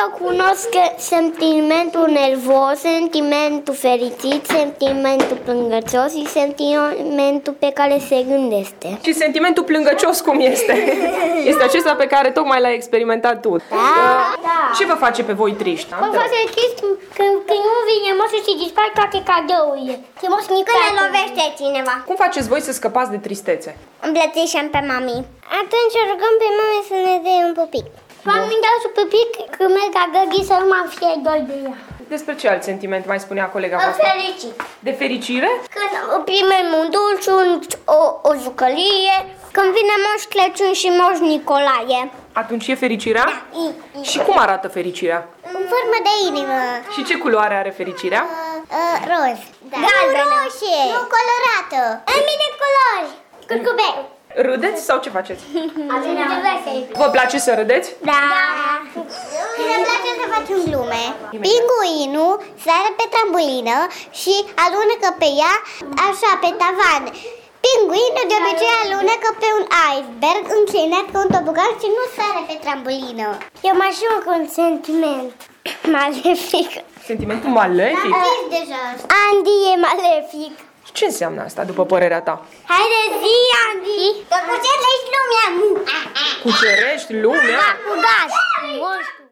eu cunosc sentimentul nervos, sentimentul fericit, sentimentul plângăcios și sentimentul pe care se gândește. Și sentimentul plângăcios cum este? Este acesta pe care tocmai l-ai experimentat tu. Da. Ce vă face pe voi triști? Mă face trist când nu vine moșul și dispar toate cadourile. Când ne lovește cineva. Cum faceți voi să scăpați de tristețe? Îmbrățișăm pe mami. Atunci rugăm pe mami să ne dea un pupic. Mami îmi dau și pupic când merg la găghi să nu mai fie doi de ea. Despre ce alt sentiment mai spunea colega voastră? Fericit. De fericire? Când primim un dulciun, o jucărie, când vine Moș Crăciun și Moș Nicolae. Atunci e fericirea? Și cum arată fericirea? În formă de inimă. Și ce culoare are fericirea? Roz. Galbenă. Nu roșie. Nu colorată. În mine culori. Curcubeu. Râdeți sau ce faceți? Avem diverse. Vă place să râdeți? Da. Ne place să facem glume. Pinguinul sare pe trambulină și alunecă pe ea așa pe tavan. Pinguinul de obicei alunecă pe un iceberg înclinat ca un tobogan și nu sare pe trambulină. Eu mă joc cu un sentiment malefic. Sentimentul malefic? Știți deja. Andy e malefic. Ce înseamnă asta, după părerea ta? Haide zi, Andy! Că cucerești lumea. Cucerești lumea? Cu gaz.